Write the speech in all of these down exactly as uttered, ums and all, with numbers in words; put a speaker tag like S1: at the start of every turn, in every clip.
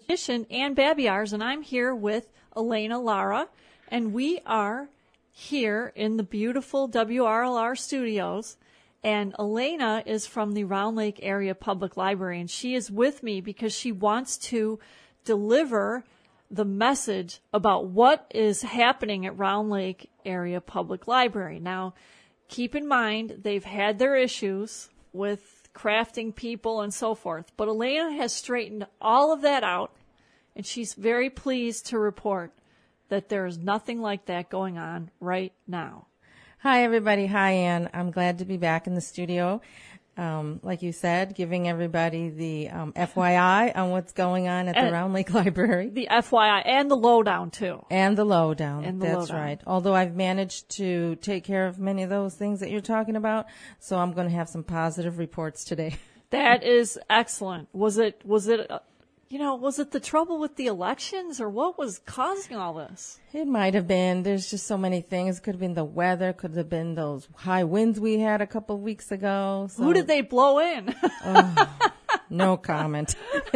S1: Ann Babiars, and I'm here with Elena Lara, and we are here in the beautiful W R L R studios, and Elena is from the Round Lake Area Public Library, and she is with me because she wants to deliver the message about what is happening at Round Lake Area Public Library. Now, keep in mind, they've had their issues with crafting people and so forth, but Elena has straightened all of that out, and she's very pleased to report that there is nothing like that going on right now.
S2: Hi, everybody. Hi, Ann. I'm glad to be back in the studio. Um, like you said, giving everybody the um, F Y I on what's going on at
S1: and
S2: the Round Lake Library.
S1: The F Y I and the lowdown, too.
S2: And the lowdown.
S1: And the
S2: That's
S1: lowdown.
S2: right. Although I've managed to take care of many of those things that you're talking about, so I'm going to have some positive reports today.
S1: That is excellent. Was it, was it, uh, you know, was it the trouble with the elections, or what was causing all this?
S2: It might have been. There's just so many things. Could have been the weather. Could have been those high winds we had a couple of weeks ago. So.
S1: Who did they blow in?
S2: Oh, no comment.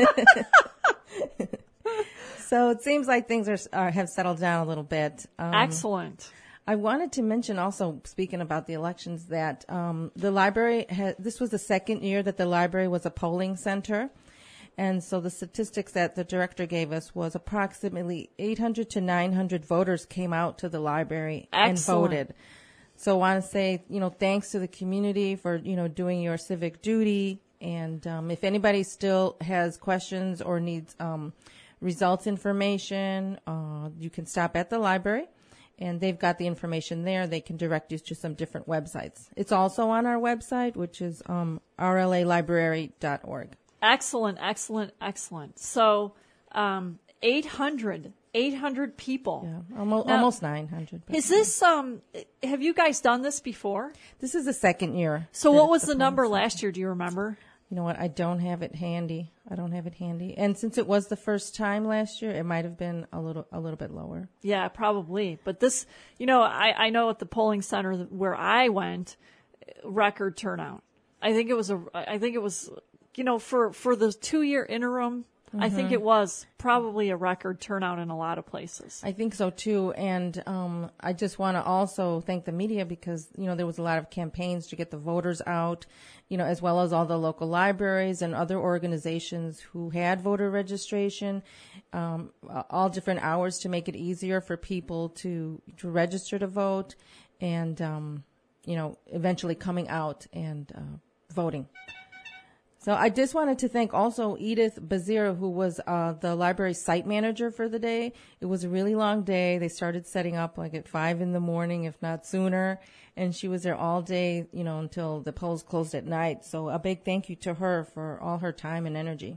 S2: So it seems like things are, are have settled down a little bit. Um,
S1: Excellent.
S2: I wanted to mention also, speaking about the elections, that um, the library, ha- this was the second year that the library was a polling center. And so the statistics that the director gave us was approximately eight hundred to nine hundred voters came out to the library
S1: Excellent.
S2: and voted. So I want to say, you know, thanks to the community for, you know, doing your civic duty. And um, if anybody still has questions or needs um, results information, uh, you can stop at the library. And they've got the information there. They can direct you to some different websites. It's also on our website, which is um, r l a library dot org.
S1: Excellent, excellent, excellent. So, um, eight hundred, eight hundred people.
S2: Yeah, almost,
S1: Now,
S2: almost nine hundred.
S1: Is this, um, have you guys done this before?
S2: This is the second year.
S1: So
S2: that
S1: what
S2: it's
S1: was
S2: the
S1: the number
S2: polling
S1: last
S2: center.
S1: year? Do you remember?
S2: You know what? I don't have it handy. I don't have it handy. And since it was the first time last year, it might have been a little, a little bit lower.
S1: Yeah, probably. But this, you know, I, I know at the polling center where I went, record turnout. I think it was a, I think it was, you know, for, for the two year interim, mm-hmm. I think it was probably a record turnout in a lot of places.
S2: I think so too. And, um, I just want to also thank the media because, you know, there was a lot of campaigns to get the voters out, you know, as well as all the local libraries and other organizations who had voter registration, um, all different hours to make it easier for people to, to register to vote and, um, you know, eventually coming out and, uh, voting. So I just wanted to thank also Edith Bazir, who was uh, the library site manager for the day. It was a really long day. They started setting up like at five in the morning, if not sooner. And she was there all day, you know, until the polls closed at night. So a big thank you to her for all her time and energy.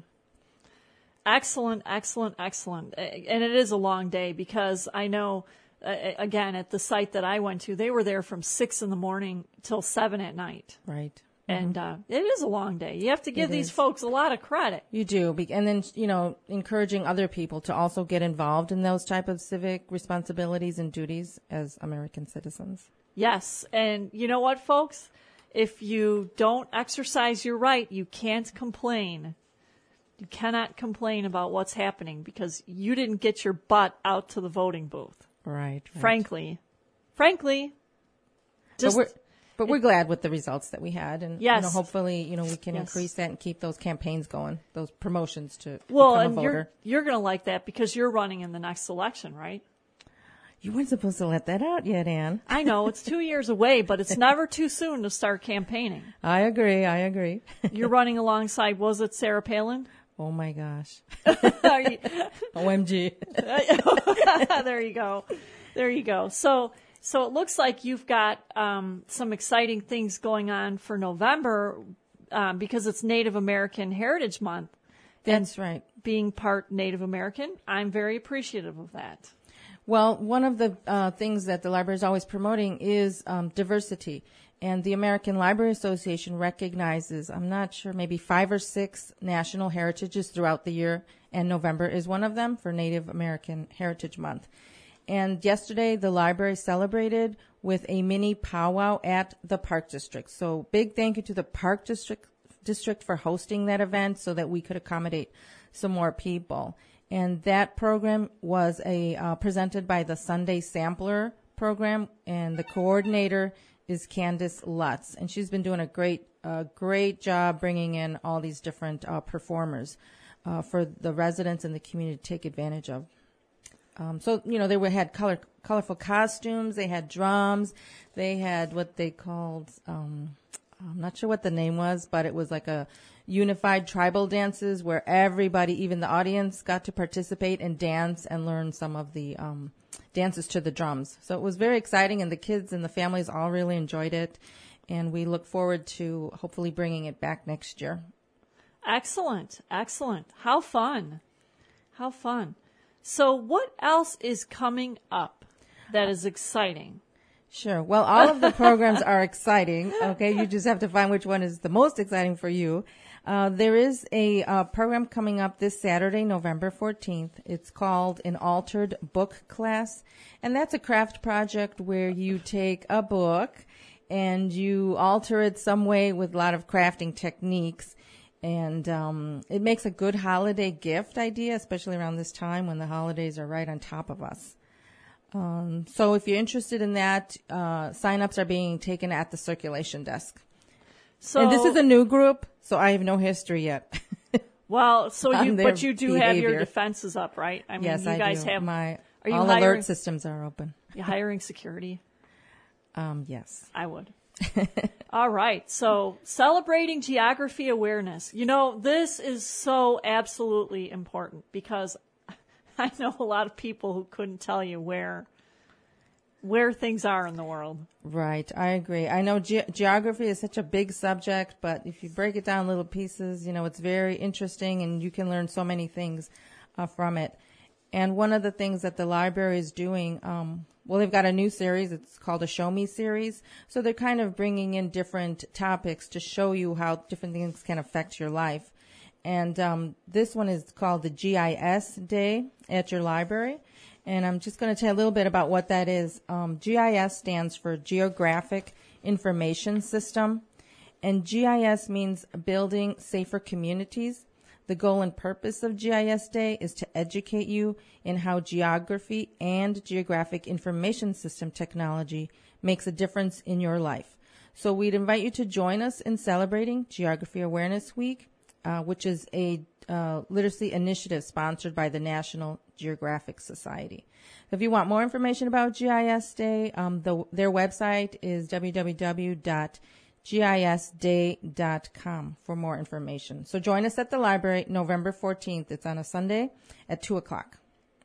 S1: Excellent, excellent, excellent. And it is a long day because I know, uh, again, at the site that I went to, they were there from six in the morning till seven at night.
S2: Right.
S1: And uh, it is a long day. You have to give
S2: It
S1: these
S2: is.
S1: folks a lot of credit.
S2: You do. Be- And then, you know, encouraging other people to also get involved in those type of civic responsibilities and duties as American citizens.
S1: Yes. And you know what, folks? If you don't exercise your right, you can't complain. You cannot complain about what's happening because you didn't get your butt out to the voting booth.
S2: Right. right.
S1: Frankly. Frankly. Just,
S2: but we're, but we're glad with the results that we had. And
S1: Yes.
S2: you know, hopefully, you know, we can
S1: Yes.
S2: increase that and keep those campaigns going, those promotions to
S1: well,
S2: become a
S1: and
S2: voter.
S1: you're, you're going to like that because you're running in the next election, right?
S2: You weren't supposed to let that out yet, Ann.
S1: I know it's two years away, but it's never too soon to start campaigning.
S2: I agree. I agree.
S1: You're running alongside, was it Sarah Palin?
S2: Oh, my gosh.
S1: Are you-
S2: O M G.
S1: there you go. There you go. So, so it looks like you've got um, some exciting things going on for November um, because it's Native American Heritage Month.
S2: That's right.
S1: Being part Native American, I'm very appreciative of that.
S2: Well, one of the uh, things that the library is always promoting is um, diversity. And the American Library Association recognizes, I'm not sure, maybe five or six national heritages throughout the year, and November is one of them for Native American Heritage Month. And yesterday, the library celebrated with a mini powwow at the Park District. So big thank you to the Park District, District for hosting that event so that we could accommodate some more people. And that program was a uh, presented by the Sunday Sampler program, and the coordinator is Candace Lutz, and she's been doing a great, uh, great job bringing in all these different uh, performers uh, for the residents and the community to take advantage of. Um, so, you know, they were, had color, colorful costumes, they had drums, they had what they called, um, I'm not sure what the name was, but it was like a unified tribal dances where everybody, even the audience, got to participate and dance and learn some of the um, dances to the drums. So it was very exciting, and the kids and the families all really enjoyed it, and we look forward to hopefully bringing it back next year.
S1: Excellent, excellent. How fun. How fun. So what else is coming up that is exciting?
S2: Sure. Well, all of the programs are exciting. Okay. You just have to find which one is the most exciting for you. Uh, there is a uh, program coming up this Saturday, November fourteenth. It's called an Altered Book Class. And that's a craft project where you take a book and you alter it some way with a lot of crafting techniques. And um, it makes a good holiday gift idea, especially around this time when the holidays are right on top of us. Um, so if you're interested in that, uh, sign-ups are being taken at the circulation desk. So, and this is a new group, so I have no history yet.
S1: Well, so you, but you do
S2: behavior.
S1: have your defenses up, right? I mean,
S2: yes,
S1: you
S2: I
S1: guys
S2: do.
S1: have
S2: my
S1: are you
S2: all
S1: hiring,
S2: alert systems are open.
S1: You hiring security?
S2: Um, yes,
S1: I would. All right. So celebrating geography awareness. You know, this is so absolutely important because I know a lot of people who couldn't tell you where where things are in the world.
S2: Right. I agree. I know ge- geography is such a big subject, but if you break it down little pieces, you know, it's very interesting and you can learn so many things uh, from it. And one of the things that the library is doing, um, well, they've got a new series. It's called a Show Me series. So they're kind of bringing in different topics to show you how different things can affect your life. And um, this one is called the G I S Day at your library. And I'm just going to tell you a little bit about what that is. Um, G I S stands for Geographic Information System. And G I S means Building Safer Communities. The goal and purpose of G I S Day is to educate you in how geography and geographic information system technology makes a difference in your life. So we'd invite you to join us in celebrating Geography Awareness Week, uh, which is a uh, literacy initiative sponsored by the National Geographic Society. If you want more information about G I S Day, um, the, their website is w w w dot g i s day dot com for more information. So join us at the library November fourteenth. It's on a Sunday at two o'clock.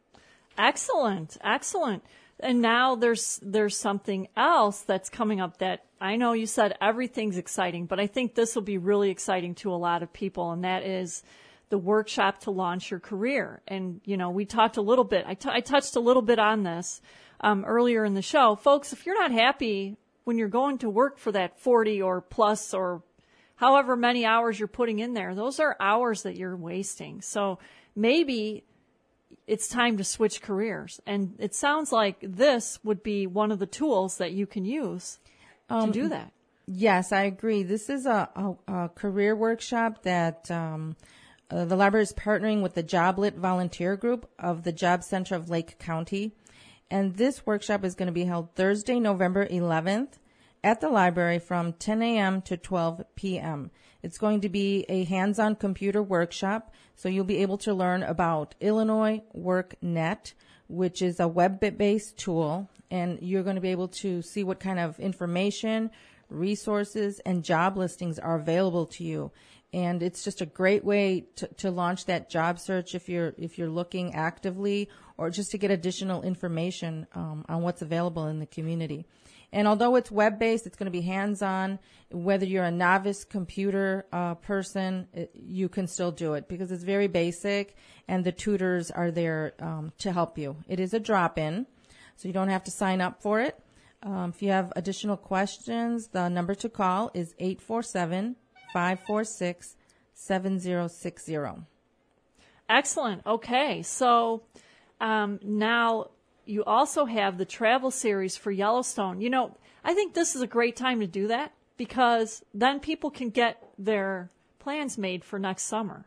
S1: Excellent. Excellent. And now there's there's something else that's coming up that I know you said everything's exciting, but I think this will be really exciting to a lot of people, and that is the workshop to launch your career. And, you know, we talked a little bit, I, t- I touched a little bit on this um, earlier in the show. Folks, if you're not happy when you're going to work for that forty or plus or however many hours you're putting in there, those are hours that you're wasting. So maybe it's time to switch careers. And it sounds like this would be one of the tools that you can use
S2: um,
S1: to do that.
S2: Yes, I agree. This is a, a, a career workshop that um, uh, the library is partnering with the JobLit volunteer group of the Job Center of Lake County. And this workshop is going to be held Thursday, November eleventh at the library from ten a.m. to twelve p.m. It's going to be a hands-on computer workshop, so you'll be able to learn about Illinois WorkNet, which is a web-based tool, and you're going to be able to see what kind of information, resources, and job listings are available to you. And it's just a great way to, to launch that job search if you're if you're looking actively, or just to get additional information um, on what's available in the community. And although it's web-based, it's going to be hands-on. Whether you're a novice computer uh, person, it, you can still do it because it's very basic, and the tutors are there um, to help you. It is a drop-in, so you don't have to sign up for it. Um, if you have additional questions, the number to call is eight four seven, five four six, seven zero six zero.
S1: Excellent. Okay, so um, now you also have the travel series for Yellowstone. You know, I think this is a great time to do that because then people can get their plans made for next summer.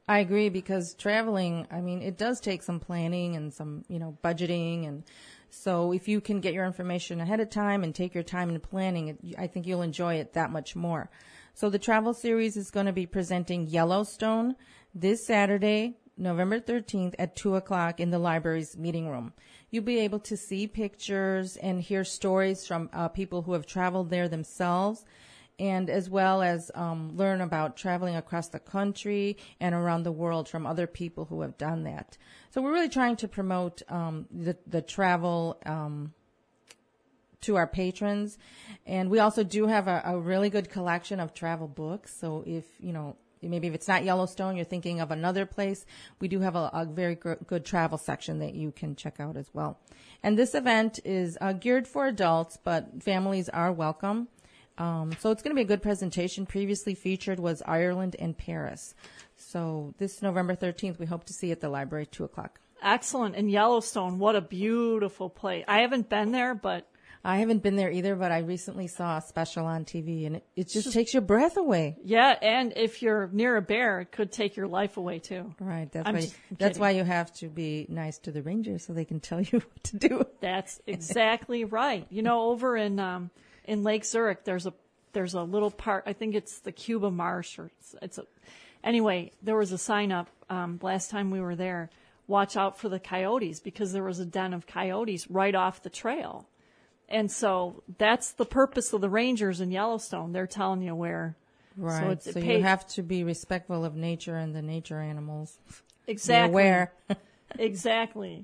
S2: I agree, because traveling, I mean, it does take some planning and some, you know, budgeting. And so if you can get your information ahead of time and take your time in planning, it, I think you'll enjoy it that much more. So the travel series is going to be presenting Yellowstone this Saturday, November thirteenth at two o'clock in the library's meeting room. You'll be able to see pictures and hear stories from uh, people who have traveled there themselves, and as well as um, learn about traveling across the country and around the world from other people who have done that. So we're really trying to promote um, the, the travel um, to our patrons. And we also do have a, a really good collection of travel books. So if, you know, maybe if it's not Yellowstone, you're thinking of another place, we do have a, a very gr- good travel section that you can check out as well. And this event is uh, geared for adults, but families are welcome. Um, so it's going to be a good presentation. Previously featured was Ireland and Paris. So this November thirteenth, we hope to see you at the library at two o'clock.
S1: Excellent. And Yellowstone, what a beautiful place. I haven't been there, but...
S2: I haven't been there either, but I recently saw a special on T V, and it, it just, just takes your breath away.
S1: Yeah, and if you're near a bear, it could take your life away, too.
S2: Right. That's
S1: I'm
S2: why.
S1: just,
S2: that's why you have to be nice to the rangers so they can tell you what to do.
S1: That's exactly right. You know, over in um, in Lake Zurich, there's a there's a little park. I think it's the Cuba Marsh, or it's, it's a. Anyway, there was a sign up um, last time we were there. Watch out for the coyotes, because there was a den of coyotes right off the trail. And so that's the purpose of the rangers in Yellowstone. They're telling you where.
S2: Right.
S1: So, it's,
S2: so
S1: it
S2: you have to be respectful of nature and the nature animals.
S1: Exactly.
S2: Be aware.
S1: Exactly.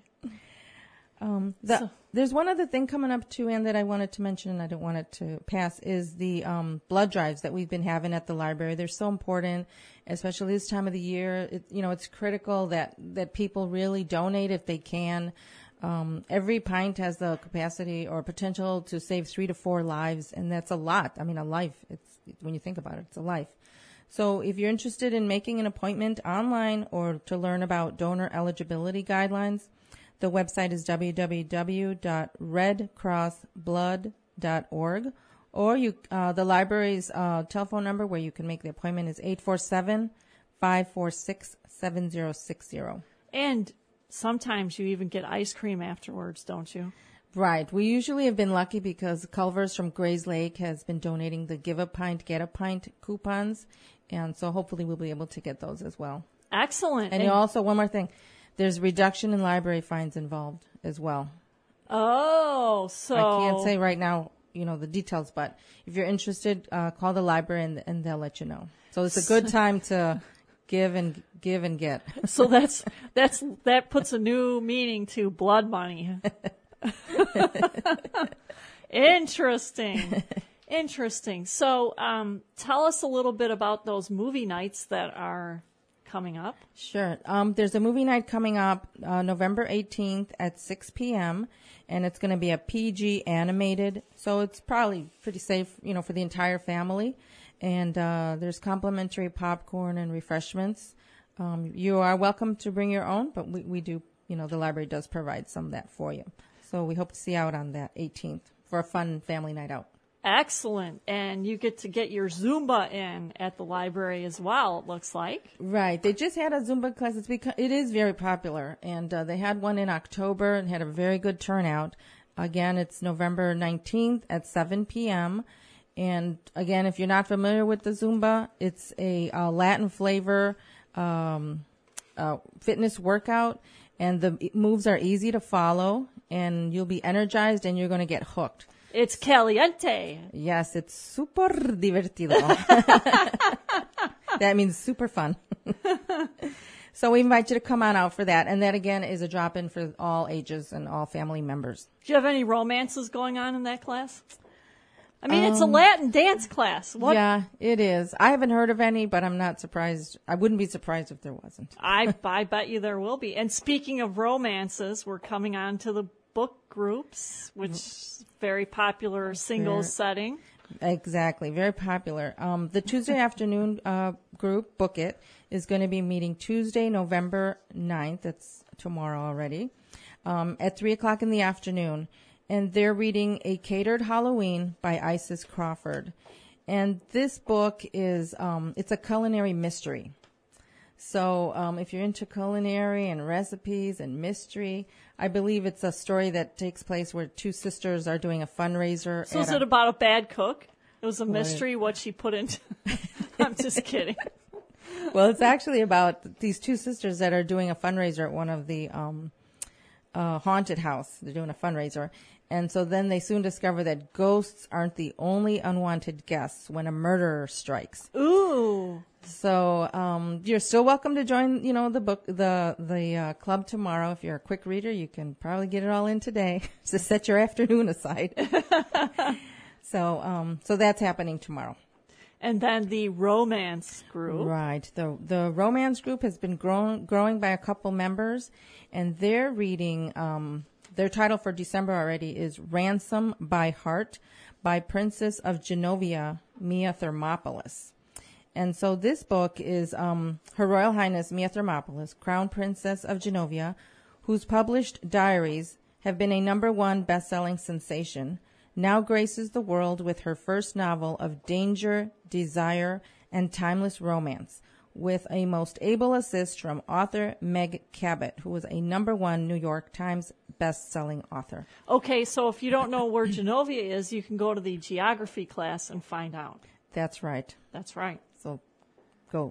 S2: Um, the,
S1: So-
S2: there's one other thing coming up too, Ann, that I wanted to mention, and I don't want it to pass, is the um, blood drives that we've been having at the library. They're so important, especially this time of the year. It, you know, it's critical that, that people really donate if they can. Um, every pint has the capacity or potential to save three to four lives, and that's a lot. I mean, a life. It's when you think about it, it's a life. So if you're interested in making an appointment online or to learn about donor eligibility guidelines, the website is w w w dot red cross blood dot org, or you, uh, the library's uh, telephone number where you can make the appointment is eight four seven, five four six, seven zero six zero.
S1: And sometimes you even get ice cream afterwards, don't you?
S2: Right. We usually have been lucky because Culver's from Grays Lake has been donating the Give a Pint, Get a Pint coupons. And so hopefully we'll be able to get those as well.
S1: Excellent.
S2: And,
S1: and
S2: you also, one more thing, there's reduction in library fines involved as well.
S1: Oh, so.
S2: I can't say right now, you know, the details, but if you're interested, uh, call the library and, and they'll let you know. So it's a good time to give and give and get.
S1: So that's that's that puts a new meaning to blood money. Interesting. Interesting. So um, tell us a little bit about those movie nights that are coming up.
S2: Sure. Um, there's a movie night coming up uh, November eighteenth at six p.m., and it's going to be a P G animated, so it's probably pretty safe, you know, for the entire family. And uh, there's complimentary popcorn and refreshments. Um, you are welcome to bring your own, but we, we do, you know, the library does provide some of that for you. So we hope to see you out on that eighteenth for a fun family night out.
S1: Excellent. And you get to get your Zumba in at the library as well, it looks like.
S2: Right. They just had a Zumba class. It's because it is very popular. And uh, they had one in October and had a very good turnout. Again, it's November nineteenth at seven p.m. And again, if you're not familiar with the Zumba, it's a uh, Latin flavor um, uh, fitness workout. And the moves are easy to follow. And you'll be energized and you're going to get hooked.
S1: It's caliente.
S2: Yes, it's super divertido. That means super fun. So we invite you to come on out for that. And that, again, is a drop-in for all ages and all family members.
S1: Do you have any romances going on in that class? I mean, um, it's a Latin dance class. What?
S2: Yeah, it is. I haven't heard of any, but I'm not surprised. I wouldn't be surprised if there wasn't.
S1: I, I bet you there will be. And speaking of romances, we're coming on to the book groups, which is very popular singles setting.
S2: Exactly. Very popular. Um, the Tuesday afternoon uh, group, Book It, is going to be meeting Tuesday, November ninth. That's tomorrow already, um, at three o'clock in the afternoon. And they're reading A Catered Halloween by Isis Crawford. And this book is, um, it's a culinary mystery. So um, if you're into culinary and recipes and mystery, I believe it's a story that takes place where two sisters are doing a fundraiser.
S1: So is
S2: a,
S1: it about a bad cook? It was a mystery what she put into. I'm just kidding.
S2: Well, it's actually about these two sisters that are doing a fundraiser at one of the um, uh, haunted house. They're doing a fundraiser. And so then they soon discover that ghosts aren't the only unwanted guests when a murderer strikes.
S1: Ooh.
S2: So um, you're still welcome to join, you know, the book, the the uh, club tomorrow. If you're a quick reader, you can probably get it all in today. Just set your afternoon aside. so um, so that's happening tomorrow.
S1: And then the romance group.
S2: Right. The the romance group has been growing growing by a couple members, and they're reading. Um, their title for December already is "Ransom by Heart" by Princess of Genovia, Mia Thermopolis. And so this book is um, Her Royal Highness Mia Thermopolis, Crown Princess of Genovia, whose published diaries have been a number one best-selling sensation, now graces the world with her first novel of danger, desire, and timeless romance, with a most able assist from author Meg Cabot, who was a number one New York Times best-selling author.
S1: Okay, so if you don't know where Genovia is, you can go to the geography class and find out.
S2: That's right.
S1: That's right.
S2: So go.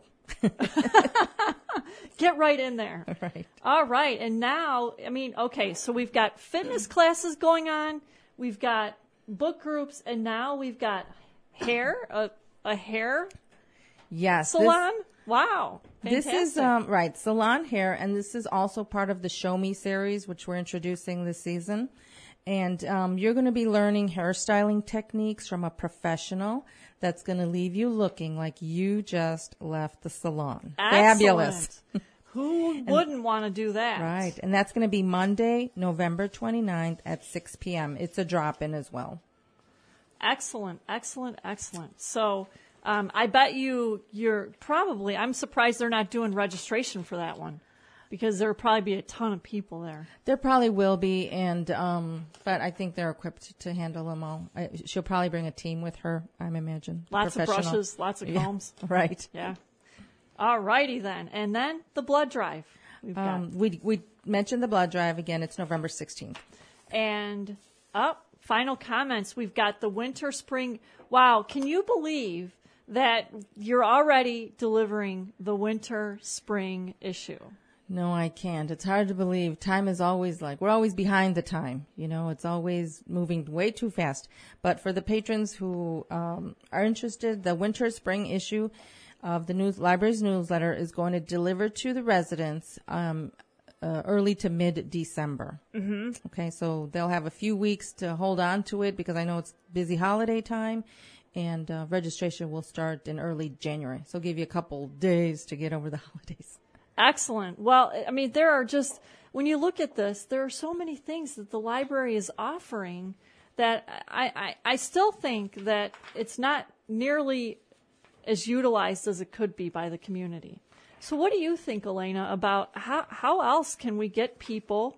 S1: Get right in there.
S2: Right.
S1: All right. And now, I mean, okay, so we've got fitness classes going on. We've got book groups. And now we've got hair, a, a hair
S2: yes,
S1: salon. This, wow. Fantastic.
S2: This is, um, right, salon hair. And this is also part of the Show Me series, which we're introducing this season. And um, you're going to be learning hairstyling techniques from a professional that's going to leave you looking like you just left the salon.
S1: Excellent.
S2: Fabulous.
S1: Who wouldn't want to do that?
S2: Right. And that's going to be Monday, November twenty-ninth at six p.m. It's a drop-in as well.
S1: Excellent, excellent, excellent. So um, I bet you you're probably, I'm surprised they're not doing registration for that one. Because there will probably be a ton of people there.
S2: There probably will be, and um, but I think they're equipped to handle them all. I, she'll probably bring a team with her, I imagine.
S1: Lots of brushes, lots of combs.
S2: Yeah, right.
S1: Yeah. All righty then. And then the blood drive. We've got.
S2: Um, we we mentioned the blood drive again. It's November sixteenth.
S1: And up, oh, final comments. We've got the winter, spring. Wow, can you believe that you're already delivering the winter, spring issue?
S2: No, I can't. It's hard to believe. Time is always like, we're always behind the time. You know, it's always moving way too fast. But for the patrons who um, are interested, the winter spring issue of the news library's newsletter is going to deliver to the residents um, uh, early to mid-December. Mm-hmm. Okay, so they'll have a few weeks to hold on to it because I know it's busy holiday time. And uh, registration will start in early January. So it'll give you a couple days to get over the holidays.
S1: Excellent. Well, I mean, there are just, when you look at this, there are so many things that the library is offering that I, I, I still think that it's not nearly as utilized as it could be by the community. So what do you think, Elena, about how, how else can we get people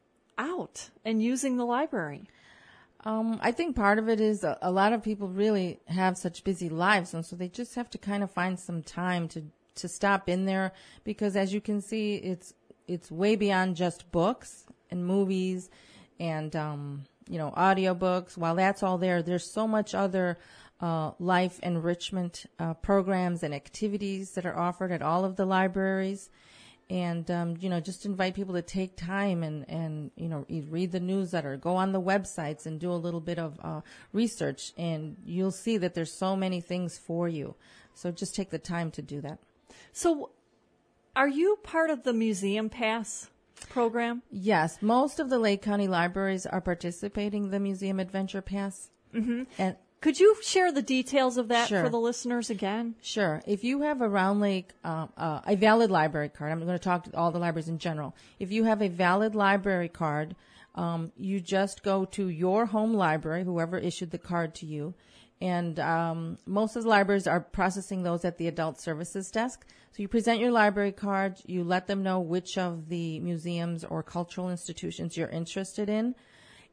S1: out and using the library?
S2: Um, I think part of it is a, a lot of people really have such busy lives, and so they just have to kind of find some time to to stop in there, because as you can see, it's it's way beyond just books and movies and um, you know, audiobooks. While that's all there, there's so much other uh, life enrichment uh, programs and activities that are offered at all of the libraries. And um, you know, just invite people to take time and and you know, read the newsletter, go on the websites, and do a little bit of uh, research, and you'll see that there's so many things for you. So just take the time to do that.
S1: So are you part of the Museum Pass program?
S2: Yes. Most of the Lake County libraries are participating in the Museum Adventure Pass.
S1: Mm-hmm.
S2: And
S1: could you share the details of that
S2: sure.
S1: for the listeners again?
S2: Sure. If you have a Round Lake, uh, uh, a valid library card, I'm going to talk to all the libraries in general. If you have a valid library card, um, you just go to your home library, whoever issued the card to you, and um, most of the libraries are processing those at the Adult Services Desk. So you present your library card, you let them know which of the museums or cultural institutions you're interested in,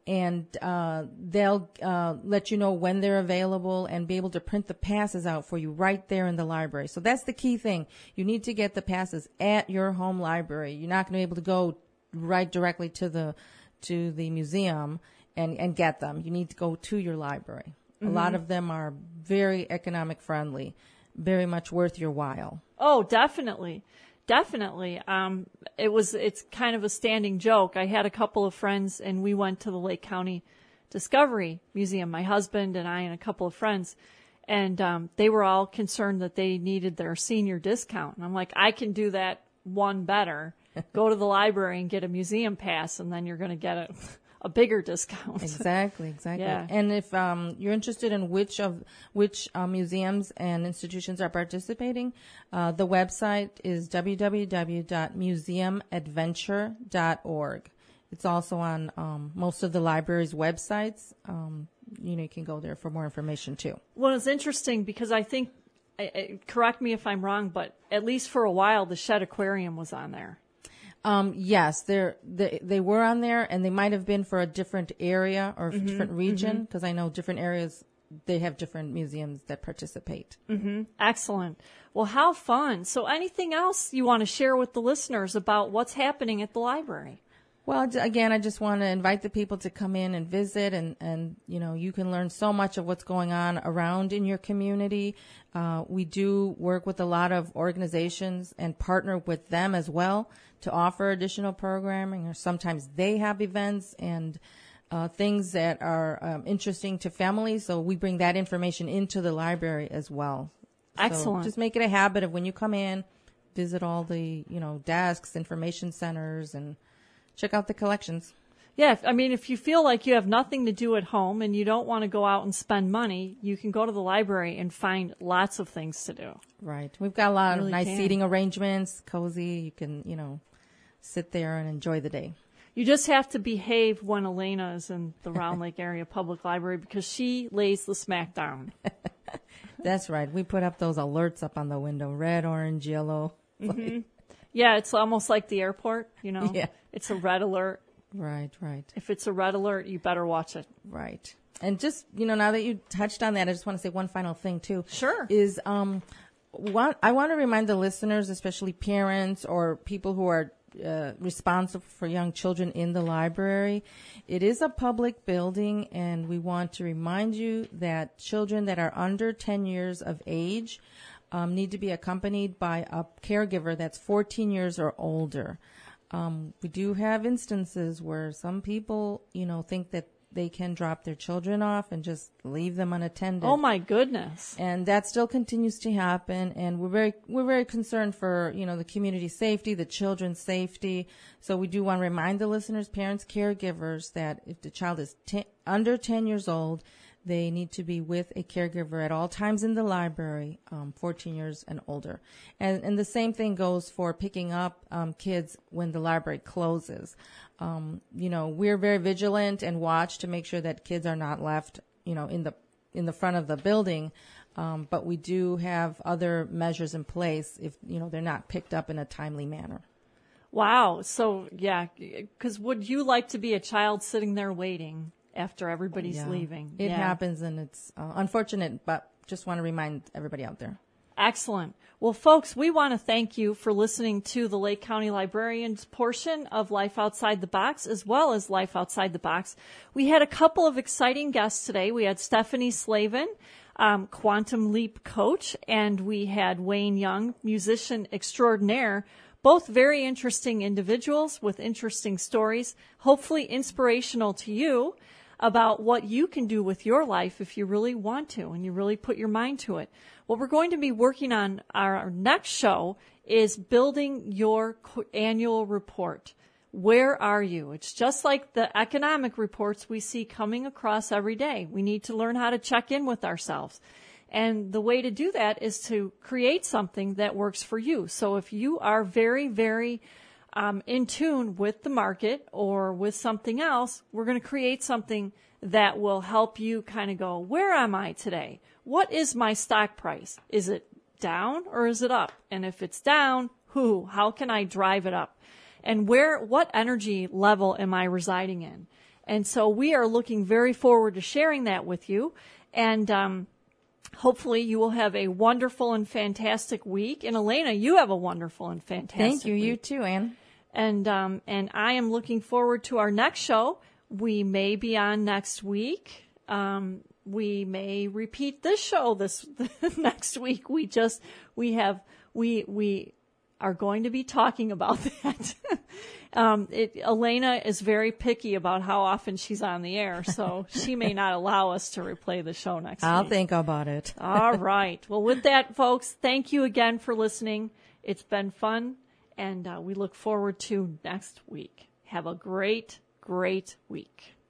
S2: and uh, they'll uh, let you know when they're available and be able to print the passes out for you right there in the library. So that's the key thing. You need to get the passes at your home library. You're not going to be able to go right directly to the to the museum and, and get them. You need to go to your library. Mm-hmm. A lot of them are very economic friendly, very much worth your while.
S1: Oh, definitely. Definitely. Um, it was, it's kind of a standing joke. I had a couple of friends and we went to the Lake County Discovery Museum, my husband and I and a couple of friends, and um, they were all concerned that they needed their senior discount. And I'm like, I can do that one better. Go to the library and get a museum pass, and then you're going to get a, a bigger discount.
S2: Exactly, exactly.
S1: Yeah.
S2: And if um, you're interested in which of which uh, museums and institutions are participating, uh, the website is w w w dot museum adventure dot org. It's also on um, most of the library's websites. Um, you know, you can go there for more information too.
S1: Well, it's interesting because I think, I, I, correct me if I'm wrong, but at least for a while, the Shedd Aquarium was on there.
S2: Um, yes, they're, they they were on there, and they might have been for a different area or mm-hmm, different region, because mm-hmm. I know different areas, they have different museums that participate.
S1: Mm-hmm. Excellent. Well, how fun. So anything else you want to share with the listeners about what's happening at the library?
S2: Well, again, I just want to invite the people to come in and visit, and, and you know, you can learn so much of what's going on around in your community. Uh, we do work with a lot of organizations and partner with them as well to offer additional programming, or sometimes they have events and uh, things that are um, interesting to families. So we bring that information into the library as well.
S1: Excellent.
S2: So just make it a habit of when you come in, visit all the, you know, desks, information centers, and check out the collections.
S1: Yeah, I mean, if you feel like you have nothing to do at home and you don't want to go out and spend money, you can go to the library and find lots of things to do.
S2: Right. We've got a lot
S1: really
S2: of nice
S1: can.
S2: seating arrangements, cozy. You can, you know, sit there and enjoy the day.
S1: You just have to behave when Elena is in the Round Lake Area Public Library, because she lays the smack down.
S2: That's right. We put up those alerts up on the window, red, orange, yellow.
S1: Mm-hmm. Yeah, it's almost like the airport, you know.
S2: Yeah.
S1: It's a red alert.
S2: Right, right.
S1: If it's a red alert, you better watch it.
S2: Right. And just, you know, now that you touched on that, I just want to say one final thing, too.
S1: Sure.
S2: Is um, one, I want to remind the listeners, especially parents or people who are uh, responsible for young children in the library, it is a public building, and we want to remind you that children that are under ten years of age um, need to be accompanied by a caregiver that's fourteen years or older. Um, we do have instances where some people, you know, think that they can drop their children off and just leave them unattended.
S1: Oh my goodness.
S2: And that still continues to happen. And we're very, we're very concerned for, you know, the community safety, the children's safety. So we do want to remind the listeners, parents, caregivers, that if the child is ten, under ten years old, they need to be with a caregiver at all times in the library, um, fourteen years and older. And, and the same thing goes for picking up um, kids when the library closes. Um, you know, we're very vigilant and watch to make sure that kids are not left, you know, in the in the front of the building. Um, but we do have other measures in place if, you know, they're not picked up in a timely manner.
S1: Wow. So, yeah, because would you like to be a child sitting there waiting after everybody's
S2: yeah.
S1: leaving?
S2: It
S1: yeah.
S2: happens, and it's uh, unfortunate, but just want to remind everybody out there.
S1: Excellent. Well, folks, we want to thank you for listening to the Lake County Librarians portion of Life Outside the Box, as well as Life Outside the Box. We had a couple of exciting guests today. We had Stephanie Slavin, um, Quantum Leap coach, and we had Wayne Young, musician extraordinaire. Both very interesting individuals with interesting stories, hopefully inspirational to you about what you can do with your life if you really want to and you really put your mind to it. What we're going to be working on our next show is building your annual report. Where are you? It's just like the economic reports we see coming across every day. We need to learn how to check in with ourselves. And the way to do that is to create something that works for you. So if you are very, very um, in tune with the market or with something else, we're going to create something that will help you kind of go, where am I today? What is my stock price? Is it down or is it up? And if it's down, who? How can I drive it up? And where, what energy level am I residing in? And so we are looking very forward to sharing that with you. And um, hopefully you will have a wonderful and fantastic week. And Elena, you have a wonderful and fantastic
S2: Thank you.
S1: week.
S2: You too, Ann.
S1: And um, and I am looking forward to our next show. We may be on next week. Um, we may repeat this show this next week. We just we have we we are going to be talking about that. um, it, Elena is very picky about how often she's on the air, so she may not allow us to replay the show next
S2: I'll
S1: week.
S2: think about it.
S1: All right. Well, with that, folks, thank you again for listening. It's been fun. And uh, we look forward to next week. Have a great, great week.